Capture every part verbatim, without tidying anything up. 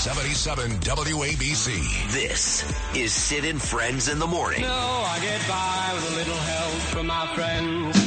seventy-seven W A B C. This is Sid and Friends in the Morning. No, I get by with a little help from my friends.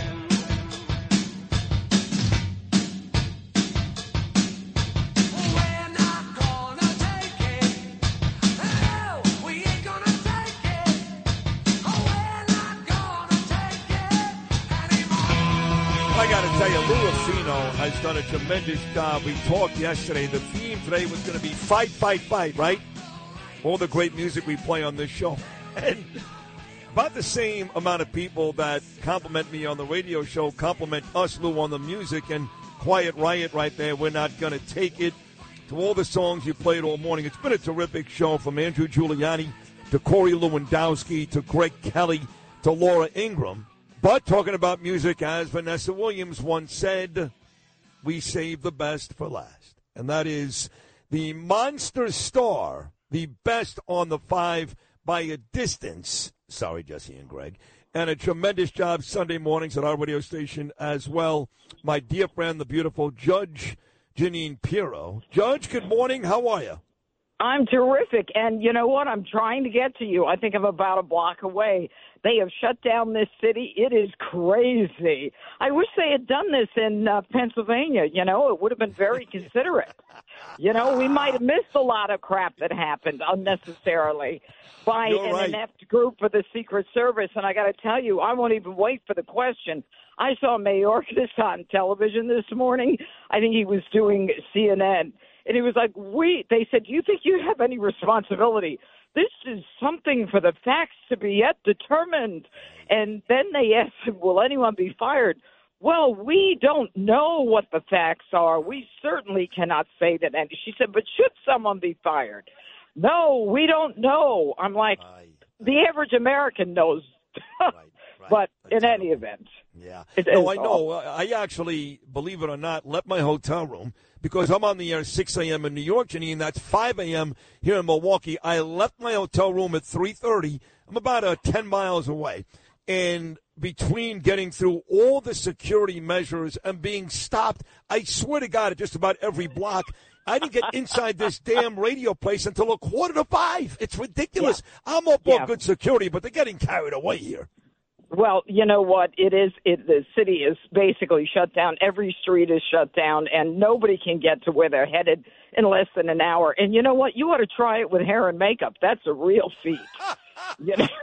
I got to tell you, Lou Rufino has done a tremendous job. We talked yesterday. The theme today was going to be fight, fight, fight, right? All the great music we play on this show. And about the same amount of people that compliment me on the radio show compliment us, Lou, on the music. And Quiet Riot right there, we're not going to take it. To all the songs you played all morning, it's been a terrific show, from Andrew Giuliani to Corey Lewandowski to Greg Kelly to Laura Ingraham. But talking about music, as Vanessa Williams once said, we save the best for last. And that is the monster star, the best on the five by a distance. Sorry, Jesse and Greg. And a tremendous job Sunday mornings at our radio station as well. My dear friend, the beautiful Judge Jeanine Pirro. Judge, good morning. How are you? I'm terrific. And you know what? I'm trying to get to you. I think I'm about a block away. They have shut down this city. It is crazy. I wish they had done this in uh, Pennsylvania. You know, it would have been very considerate. You know, we might have missed a lot of crap that happened unnecessarily by You're an right. inept group for the Secret Service. And I got to tell you, I won't even wait for the question. I saw Mayorkas on television this morning. I think he was doing C N N. And he was like, we, they said, do you think you have any responsibility? This is something for the facts to be yet determined. And then they asked him, will anyone be fired? Well, we don't know what the facts are. We certainly cannot say that. And she said, but should someone be fired? No, we don't know. I'm like, Right. the average American knows. Right, right. But That's in any event. Yeah. It No, is I know. I actually, believe it or not, left my hotel room because I'm on the air at six a.m. in New York, Janine. That's five a.m. here in Milwaukee. I left my hotel room at three thirty. I'm about uh, ten miles away. And between getting through all the security measures and being stopped, I swear to God, at just about every block, I didn't get inside this damn radio place until a quarter to five. It's ridiculous. Yeah. I'm up Yeah. on good security, but they're getting carried away here. Well, you know what? It is. It, the city is basically shut down. Every street is shut down, and nobody can get to where they're headed in less than an hour. And you know what? You ought to try it with hair and makeup. That's a real feat. You know?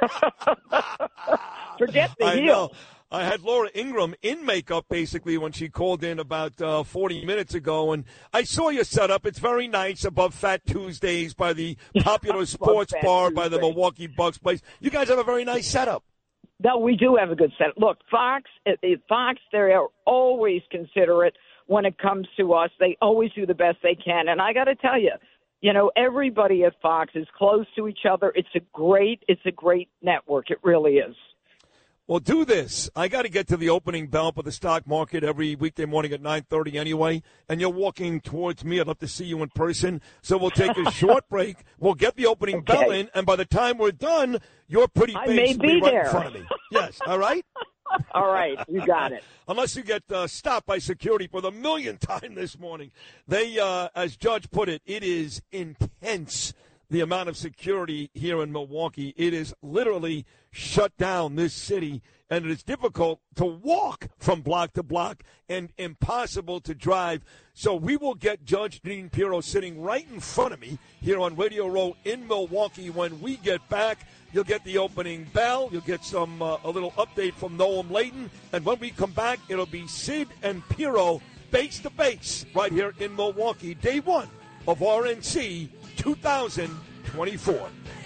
Forget the I heel. know. I had Laura Ingraham in makeup, basically, when she called in about uh, forty minutes ago. And I saw your setup. It's very nice above Fat Tuesdays by the popular sports bar Tuesday. by the Milwaukee Bucks place. You guys have a very nice setup. No, we do have a good set. Look, Fox, uh, Fox, they are always considerate when it comes to us. They always do the best they can. And I got to tell you, you know, everybody at Fox is close to each other. It's a great, it's a great network. It really is. Well, do this. I got to get to the opening bell for the stock market every weekday morning at nine thirty anyway, and you're walking towards me. I'd love to see you in person. So we'll take a short break. We'll get the opening Okay. bell in, and by the time we're done, your pretty I face may will be be right there. in front of me. Yes, all right? All right, you got it. Unless you get uh, stopped by security for the millionth time this morning. They, uh, as Judge put it, it is intense, the amount of security here in Milwaukee. It is literally shut down this city, and it is difficult to walk from block to block and impossible to drive. So we will get Judge Jeanine Pirro sitting right in front of me here on Radio Row in Milwaukee. When we get back, you'll get the opening bell. You'll get some uh, a little update from Noam Layton. And when we come back, it'll be Sid and Pirro base to base right here in Milwaukee. Day one of R N C two thousand twenty-four.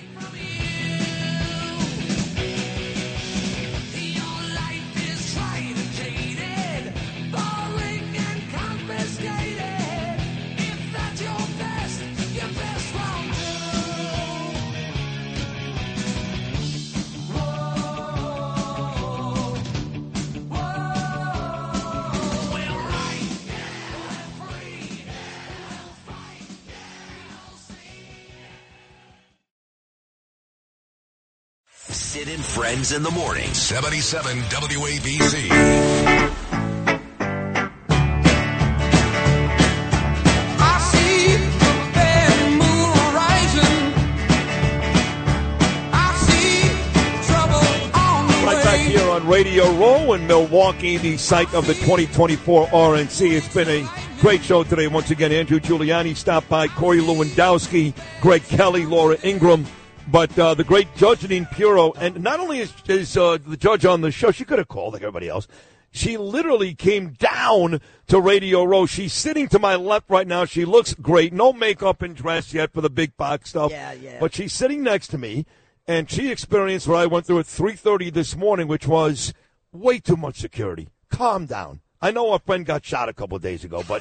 Sid and Friends in the Morning. seventy-seven W A B C. I see the band on Radio Row in Milwaukee, the site of the twenty twenty-four R N C. It's been a great show today. Once again, Andrew Giuliani stopped by, Corey Lewandowski, Greg Kelly, Laura Ingram, but uh, the great Judge Jeanine Pirro. And not only is, is uh, the judge on the show, she could have called like everybody else. She literally came down to Radio Row. She's sitting to my left right now. She looks great. No makeup and dress yet for the big box stuff. Yeah, yeah. But she's sitting next to me. And she experienced what I went through at three thirty this morning, which was way too much security. Calm down. I know our friend got shot a couple of days ago, but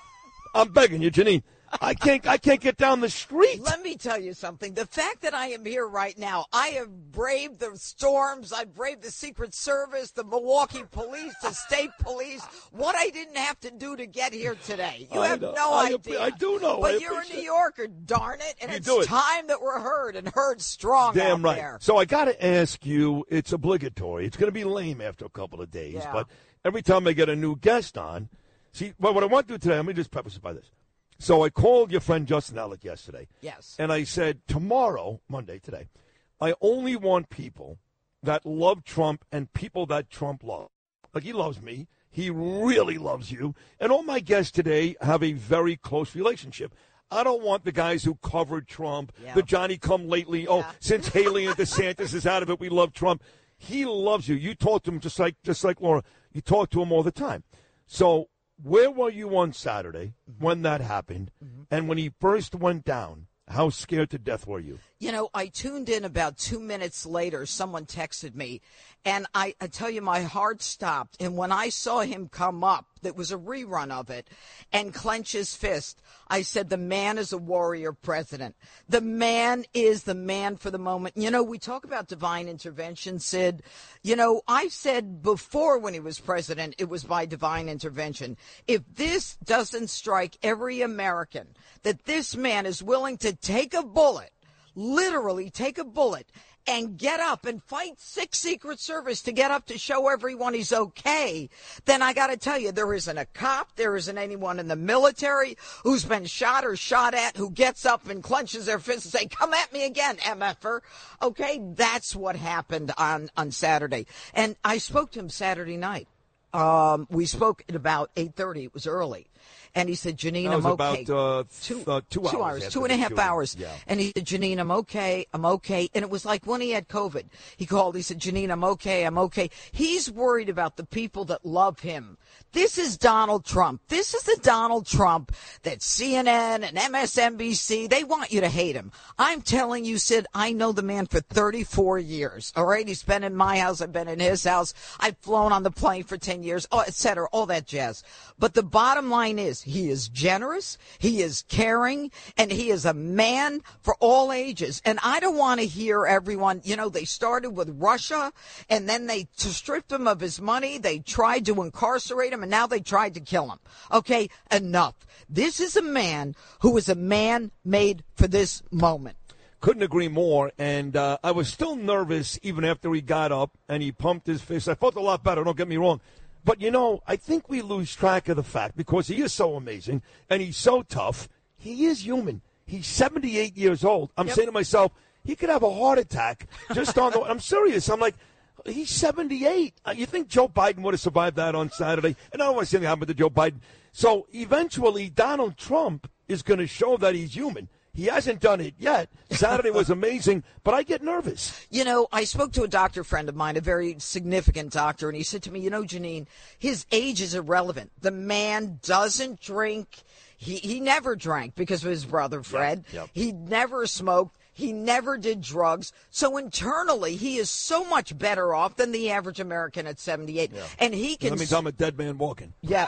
I'm begging you, Jeanine. I can't I can't get down the street. Let me tell you something. The fact that I am here right now, I have braved the storms. I've braved the Secret Service, the Milwaukee Police, the state police. What I didn't have to do to get here today. You I have know. no I, idea. I do know. But I you're a appreciate New Yorker, darn it. And You it's do it. time that we're heard and heard strong Damn out right. there. So I got to ask you, it's obligatory. It's going to be lame after a couple of days. Yeah. But every time I get a new guest on, see, well, what I want to do today, let me just preface it by this. So I called your friend Justin Ellick yesterday. Yes. And I said, tomorrow, Monday, today, I only want people that love Trump and people that Trump loves. Like, he loves me. He really loves you. And all my guests today have a very close relationship. I don't want the guys who covered Trump, Yeah. the Johnny-come-lately, oh, Yeah. since Haley and DeSantis is out of it, we love Trump. He loves you. You talk to him just like just like Laura. You talk to him all the time. So where were you on Saturday when that happened? Mm-hmm. And when he first went down, how scared to death were you? You know, I tuned in about two minutes later. Someone texted me, and I, I tell you, my heart stopped. And when I saw him come up, that was a rerun of it, and clench his fist, I said, the man is a warrior president. The man is the man for the moment. You know, we talk about divine intervention, Sid. You know, I said before when he was president, it was by divine intervention. If this doesn't strike every American, that this man is willing to take a bullet, literally take a bullet, and get up and fight six Secret Service to get up to show everyone he's okay, then I got to tell you, there isn't a cop, there isn't anyone in the military who's been shot or shot at who gets up and clenches their fist and say, come at me again, M F er. Okay, that's what happened on, on Saturday. And I spoke to him Saturday night. Um, we spoke at about eight thirty. It was early. And he said, Jeanine, That was I'm okay. about uh, two, uh, two, two hours. hours, two and a half shooting. hours. Yeah. And he said, Jeanine, I'm okay, I'm okay. And it was like when he had COVID. He called, he said, Jeanine, I'm okay, I'm okay. He's worried about the people that love him. This is Donald Trump. This is the Donald Trump that C N N and M S N B C, they want you to hate him. I'm telling you, Sid, I know the man for thirty-four years. All right, he's been in my house, I've been in his house, I've flown on the plane for ten years, oh, et cetera, all that jazz. But the bottom line is, he is generous, he is caring, and he is a man for all ages. And I don't want to hear everyone, you know, they started with Russia, and then they stripped him of his money, they tried to incarcerate him, and now they tried to kill him. Okay, enough. This is a man who is a man made for this moment. Couldn't agree more, and uh, I was still nervous even after he got up and he pumped his fist. I felt a lot better, don't get me wrong. But, you know, I think we lose track of the fact, because he is so amazing and he's so tough, he is human. He's seventy-eight years old. I'm Yep. saying to myself, he could have a heart attack just on the – I'm serious. I'm like, he's seventy-eight. Uh, you think Joe Biden would have survived that on Saturday? And I don't want to say anything happened to Joe Biden. So eventually Donald Trump is going to show that he's human. He hasn't done it yet. Saturday was amazing, but I get nervous. You know, I spoke to a doctor friend of mine, a very significant doctor, and he said to me, you know, Jeanine, his age is irrelevant. The man doesn't drink. He he never drank because of his brother, Fred. Yep, yep. He never smoked. He never did drugs. So internally, he is so much better off than the average American at seventy-eight. Yeah. And he can... That means I'm a dead man walking. Yeah.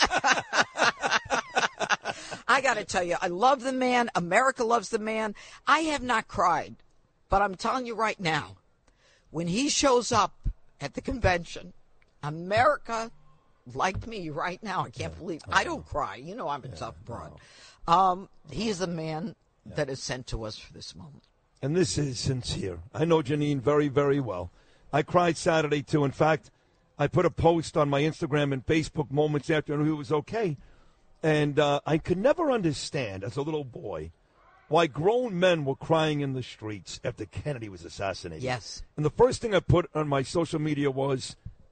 I got to tell you, I love the man. America loves the man. I have not cried, but I'm telling you right now, when he shows up at the convention, America, like me right now, I can't believe, I don't cry. You know I'm a tough broad. Um, he is the man that is sent to us for this moment. And this is sincere. I know Jeanine very, very well. I cried Saturday, too. In fact, I put a post on my Instagram and Facebook moments after I knew he was okay. And uh, I could never understand, as a little boy, why grown men were crying in the streets after Kennedy was assassinated. Yes. And the first thing I put on my social media was,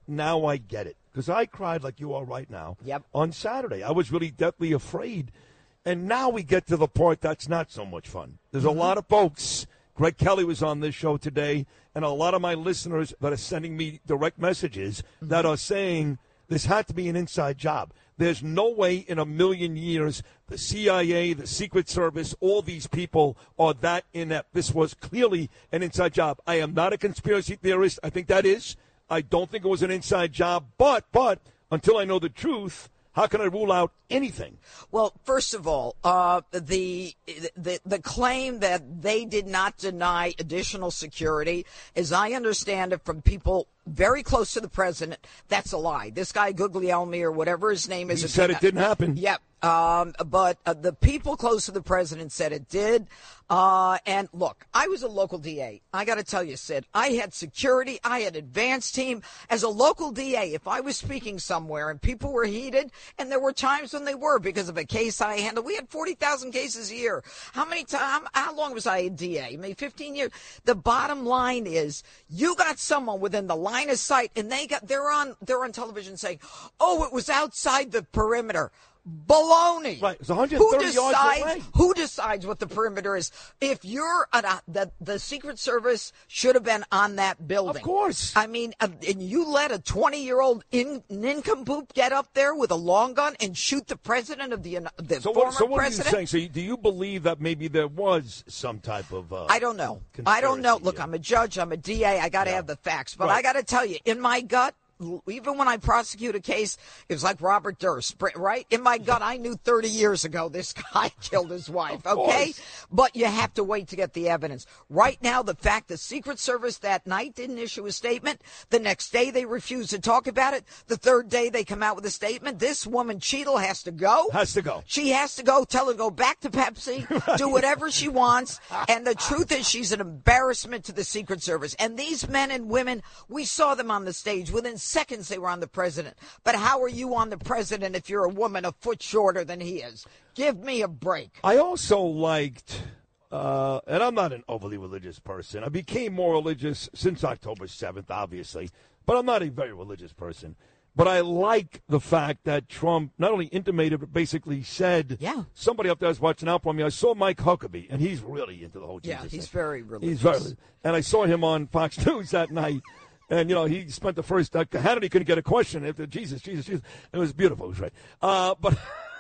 now I get it. Because I cried like you are right now Yep. on Saturday. I was really deathly afraid. And now we get to the part that's not so much fun. There's Mm-hmm. a lot of folks. Greg Kelly was on this show today, and a lot of my listeners that are sending me direct messages Mm-hmm. that are saying this had to be an inside job. There's no way in a million years the C I A, the Secret Service, all these people are that inept. This was clearly an inside job. I am not a conspiracy theorist. I think that is. I don't think it was an inside job. But, but, until I know the truth, how can I rule out anything? Well, first of all, uh, the, the the claim that they did not deny additional security, as I understand it from people very close to the president, that's a lie. This guy Guglielmi or whatever his name is. He said it didn't happen. Yep. Um, but uh, the people close to the president said it did. Uh, and look, I was a local D A. I got to tell you, Sid, I had security. I had advance team. As a local D A, if I was speaking somewhere and people were heated, and there were times when they were because of a case I handled, we had forty thousand cases a year. How many times, how long was I a D A? Maybe fifteen years. The bottom line is you got someone within the line of sight and they got, they're on, they're on television saying, oh, it was outside the perimeter. Baloney. Right. It's one hundred thirty who yards decides, away. Who decides what the perimeter is? If you're an, uh, the the Secret Service should have been on that building. Of course. I mean, uh, and you let a twenty-year-old in, nincompoop get up there with a long gun and shoot the president of the, the So former what, so what president? are you saying? So you, do you believe that maybe there was some type of uh, I don't know. I don't know. conspiracy Look, here? I'm a judge. I'm a D A. I got to Yeah. have the facts. But Right. I got to tell you, in my gut, even when I prosecute a case, it was like Robert Durst, right? In my gut, I knew thirty years ago this guy killed his wife, Of okay? course. But you have to wait to get the evidence. Right now, the fact the Secret Service that night didn't issue a statement, the next day they refused to talk about it, the third day they come out with a statement, this woman, Cheadle, has to go. Has to go. She has to go. Tell her to go back to Pepsi, do whatever she wants. And the truth is she's an embarrassment to the Secret Service. And these men and women, we saw them on the stage. Within seconds, they were on the president. But how are you on the president if you're a woman a foot shorter than he is? Give me a break. I also liked, uh, and I'm not an overly religious person. I became more religious since October seventh, obviously. But I'm not a very religious person. But I like the fact that Trump not only intimated, but basically said, Yeah. somebody up there is watching out for me. I saw Mike Huckabee, and he's really into the whole Jesus Yeah, he's thing. very religious. He's very, and I saw him on Fox News that night. And, you know, he spent the first, uh, Hannity couldn't get a question after Jesus, Jesus, Jesus. It was beautiful. It was right. Uh, but,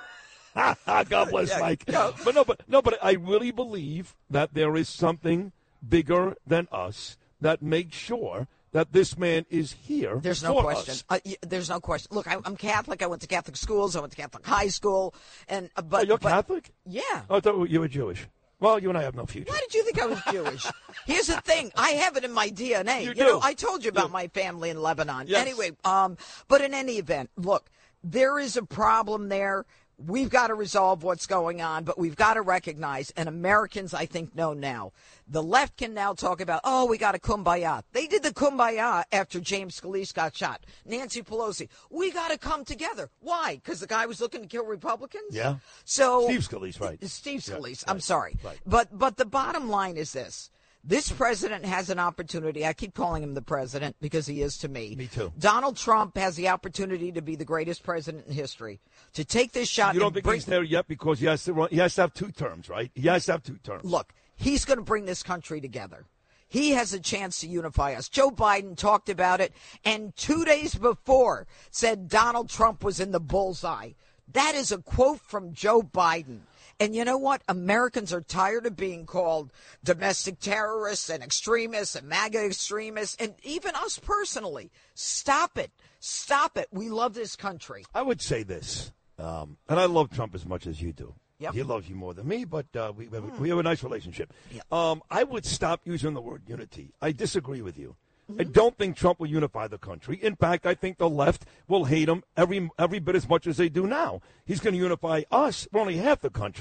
God bless Yeah, Mike. go. But no, but no, but I really believe that there is something bigger than us that makes sure that this man is here. There's no for question. us. Uh, y- there's no question. Look, I, I'm Catholic. I went to Catholic schools. I went to Catholic high school. And uh, but Oh, you're but- Catholic? Yeah. Oh, I thought you were Jewish. Well, you and I have no future. Why did you think I was Jewish? Here's the thing. I have it in my D N A. You You, do. know, I told you about You- my family in Lebanon. Yes. Anyway, um, but in any event, look, there is a problem there. We've got to resolve what's going on, but we've got to recognize, and Americans, I think, know now, the left can now talk about, oh, we got a kumbaya. They did the kumbaya after James Scalise got shot. Nancy Pelosi, we got to come together. Why? Because the guy was looking to kill Republicans? Yeah. So Steve Scalise, right. Steve Yeah, Scalise, right, I'm sorry. right. But but the bottom line is this. This president has an opportunity. I keep calling him the president because he is to me. Me too. Donald Trump has the opportunity to be the greatest president in history. To take this shot. You don't and think bring, he's there yet because he has to run, he has to have two terms, right? He has to have two terms. Look, he's going to bring this country together. He has a chance to unify us. Joe Biden talked about it, and two days before said Donald Trump was in the bullseye. That is a quote from Joe Biden. And you know what? Americans are tired of being called domestic terrorists and extremists and MAGA extremists, and even us personally. Stop it. Stop it. We love this country. I would say this, um, and I love Trump as much as you do. Yep. He loves you more than me, but uh, we, we, have a, we have a nice relationship. Yep. Um, I would stop using the word unity. I disagree with you. I don't think Trump will unify the country. In fact, I think the left will hate him every every bit as much as they do now. He's going to unify us. We're only half the country.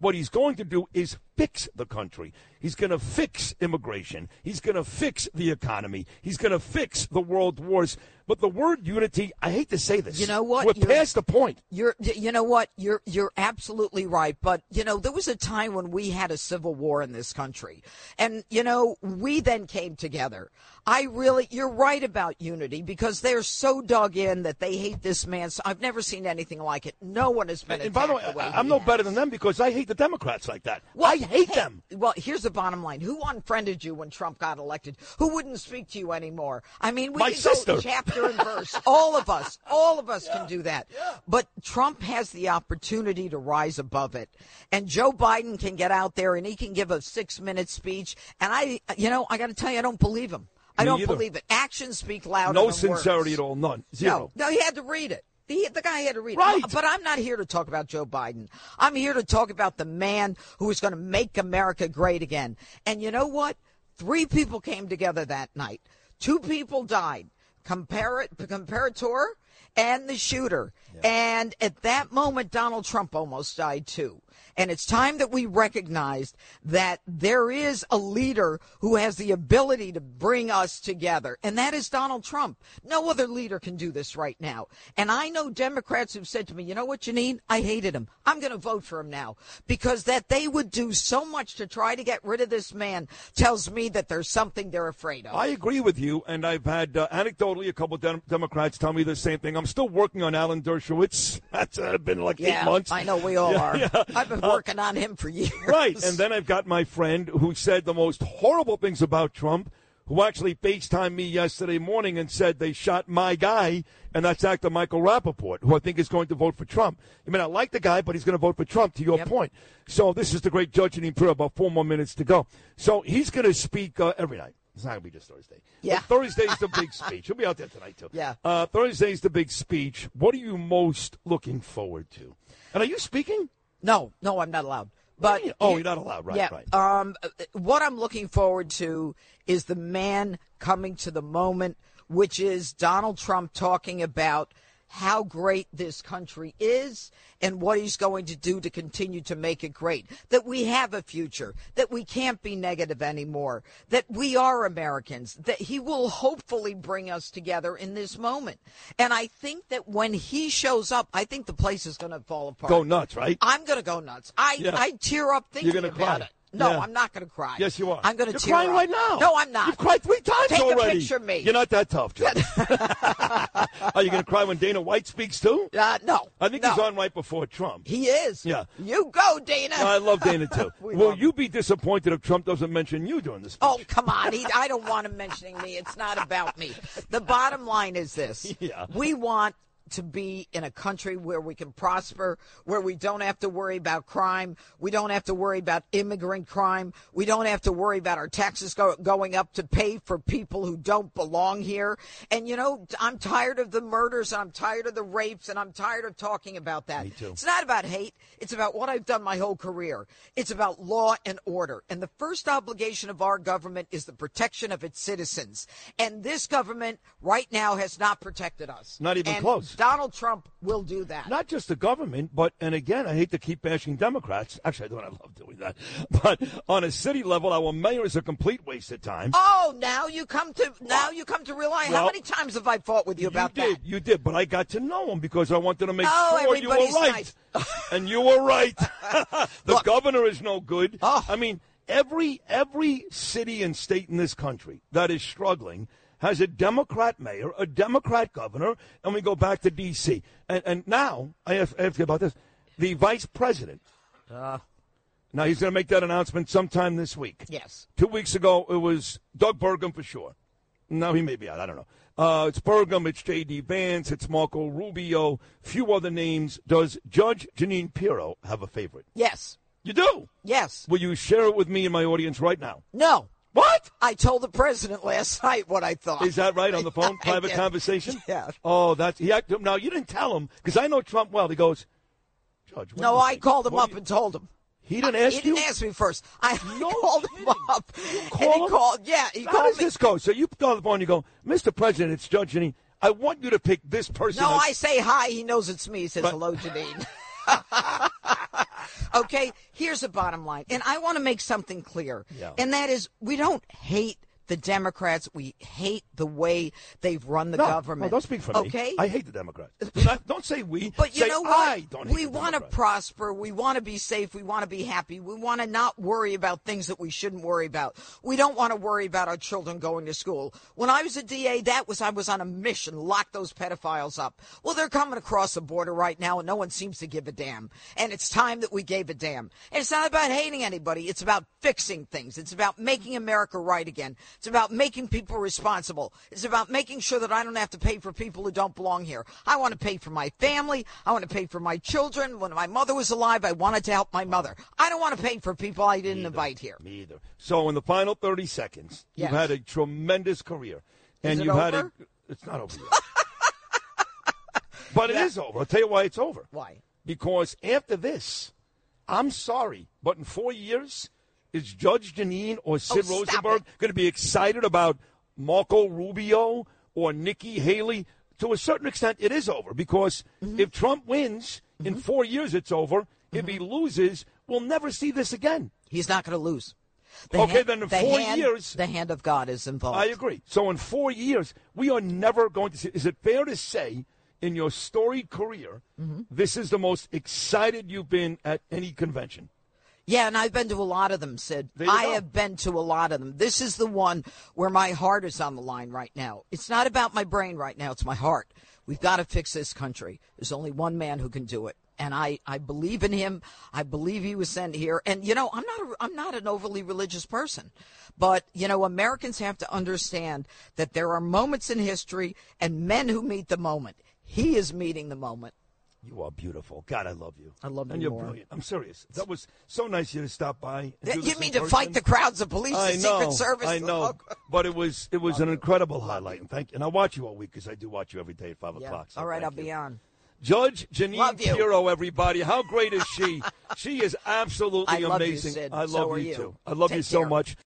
what he's going to do is fix the country. He's going to fix immigration. He's going to fix the economy. He's going to fix the world wars. But the word unity, I hate to say this. You know what? We're You're, past the point. You're, you know what? You're, you're absolutely right. But, you know, there was a time when we had a civil war in this country. And, you know, we then came together. I really, you're right about unity because they're so dug in that they hate this man. So I've never seen anything like it. No one has been And, and by the way, the way I'm no has. better than them because I hate the Democrats like that. Well, I hate hey, them. Well, here's the bottom line. Who unfriended you when Trump got elected? Who wouldn't speak to you anymore? I mean, we My can sister. go chapter and verse. All of us. All of us yeah, can do that. Yeah. But Trump has the opportunity to rise above it. And Joe Biden can get out there and he can give a six-minute speech. And I, you know, I got to tell you, I don't believe him. I Me don't either. believe it. Actions speak louder No than sincerity words. at all. None. Zero. No, no, he had to read it. He, the guy had to read Right. it. But I'm not here to talk about Joe Biden. I'm here to talk about the man who is going to make America great again. And you know what? Three people came together that night. Two people died. Compar- comparator and the shooter. Yeah. And at that moment, Donald Trump almost died too. And it's time that we recognized that there is a leader who has the ability to bring us together, and that is Donald Trump. No other leader can do this right now. And I know Democrats who've said to me, you know what, Janine? I hated him. I'm going to vote for him now. Because that they would do so much to try to get rid of this man tells me that there's something they're afraid of. I agree with you, and I've had uh, anecdotally a couple of dem- Democrats tell me the same thing. I'm still working on Alan Dershowitz. That's uh, been like yeah, eight months. I know we all yeah, are. Yeah. I've been working on him for years. Right, and then I've got my friend who said the most horrible things about Trump, who actually FaceTimed me yesterday morning and said they shot my guy, and that's actor Michael Rappaport, who I think is going to vote for Trump. I mean, I like the guy, but he's going to vote for Trump, to your yep. point. So this is the great Judge Janine Pirro, about four more minutes to go. So he's going to speak uh, every night. It's not going to be just Thursday. Yeah. But Thursday's the big speech. He'll be out there tonight, too. Yeah. Uh, Thursday's the big speech. What are you most looking forward to? And are you speaking? No, no, I'm not allowed. But oh, you're not allowed, right? Yeah. Right. Um, what I'm looking forward to is the man coming to the moment, which is Donald Trump talking about how great this country is and what he's going to do to continue to make it great, that we have a future, that we can't be negative anymore, that we are Americans, that he will hopefully bring us together in this moment. And I think that when he shows up, I think the place is going to fall apart. Go nuts, right? I'm going to go nuts. I, yeah. I tear up thinking You're gonna about cry. it. No, yeah. I'm not going to cry. Yes, you are. I'm going to You're tear crying up. right now. No, I'm not. You've cried three times Take already. Take a picture of me. You're not that tough, Joe. Are you going to cry when Dana White speaks too? Uh, no. I think no. he's on right before Trump. He is. Yeah. You go, Dana. I love Dana too. Will you be disappointed if Trump doesn't mention you during the speech? Oh, come on. He, I don't want him mentioning me. It's not about me. The bottom line is this. Yeah. We want to be in a country where we can prosper, where we don't have to worry about crime. We don't have to worry about immigrant crime. We don't have to worry about our taxes go, going up to pay for people who don't belong here. And, you know, I'm tired of the murders, and I'm tired of the rapes, and I'm tired of talking about that. Me too. It's not about hate. It's about what I've done my whole career. It's about law and order. And the first obligation of our government is the protection of its citizens. And this government right now has not protected us. Not even and close. Donald Trump will do that. Not just the government, but, and again, I hate to keep bashing Democrats. Actually, I don't. I love doing that. But on a city level, our mayor is a complete waste of time. Oh, now you come to now you come to realize well, how many times have I fought with you about you did, that? You did, but I got to know him because I wanted to make oh, sure you were right. Nice. And you were right. The Look, governor is no good. Oh. I mean, every every city and state in this country that is struggling has a Democrat mayor, a Democrat governor, and we go back to D C And, and now, I have, I have to get about this, the vice president. Uh, now, he's going to make that announcement sometime this week. yes. Two weeks ago, it was Doug Burgum for sure. Now, he may be out. I don't know. Uh, it's Burgum, it's J D. Vance, it's Marco Rubio, few other names. Does Judge Janine Pirro have a favorite? Yes. You do? Yes. Will you share it with me and my audience right now? No. What? I told the president last night what I thought. Is that right, on the phone? Private did. conversation? Yeah. Oh, that's he. Had, now you didn't tell him because I know Trump well. He goes, Judge. What no, do you I think? called him What up do you- and told him. He didn't ask He you. didn't ask me first. I No called him kidding. up. Call and he him? called. Yeah, he How called does me. this go? So you call on the phone and you go, Mister President, it's Judge Janine. I want you to pick this person. No, as- I say hi. He knows it's me. He says But- hello, Janine. Okay, here's the bottom line. And I want to make something clear. Yeah. And that is, we don't hate the Democrats. We hate the way they've run the no, government. No, don't speak for me. Okay? I hate the Democrats. Do not, don't say we. But you say know what? I don't hate we the want to Democrats. prosper. We want to be safe. We want to be happy. We want to not worry about things that we shouldn't worry about. We don't want to worry about our children going to school. When I was a D A, that was I was on a mission, lock those pedophiles up. Well, they're coming across the border right now, and no one seems to give a damn. And it's time that we gave a damn. And it's not about hating anybody. It's about fixing things. It's about making America right again. It's about making people responsible. It's about making sure that I don't have to pay for people who don't belong here. I want to pay for my family. I want to pay for my children. When my mother was alive, I wanted to help my mother. I don't want to pay for people I didn't Me invite here. Me either. So in the final thirty seconds, Yes. you've had a tremendous career. And Is it you've had over? a it's not over yet. But it Yeah. is over. I'll tell you why it's over. Why? Because after this, I'm sorry, but in four years, is Judge Jeanine or Sid Oh, stop Rosenberg it. going to be excited about Marco Rubio or Nikki Haley? To a certain extent, it is over because Mm-hmm. if Trump wins, in four years it's over. Mm-hmm. If he loses, we'll never see this again. He's not going to lose. The Okay, hand- then in the four hand- years- the hand of God is involved. I agree. So in four years, we are never going to see. Is it fair to say, in your storied career, Mm-hmm. this is the most excited you've been at any convention? Yeah, and I've been to a lot of them, Sid. There you I go. have been to a lot of them. This is the one where my heart is on the line right now. It's not about my brain right now. It's my heart. We've got to fix this country. There's only one man who can do it. And I, I believe in him. I believe he was sent here. And, you know, I'm not a, I'm not an overly religious person. But, you know, Americans have to understand that there are moments in history and men who meet the moment. He is meeting the moment. You are beautiful. God, I love you. I love you And you're more. brilliant. I'm serious. That was so nice of you to stop by. and do You this mean in to fight person. the crowds of police, I the know, Secret Service? I know, but it was it was an incredible highlight, and thank and I watch you all week because I do watch you every day at five Yeah. o'clock. So All right, thank I'll you. be on. Judge Jeanine Love you. Pirro, everybody. How great is she? She is absolutely I love you, amazing. Sid. I love So are you you. too. I love Take you so care. much.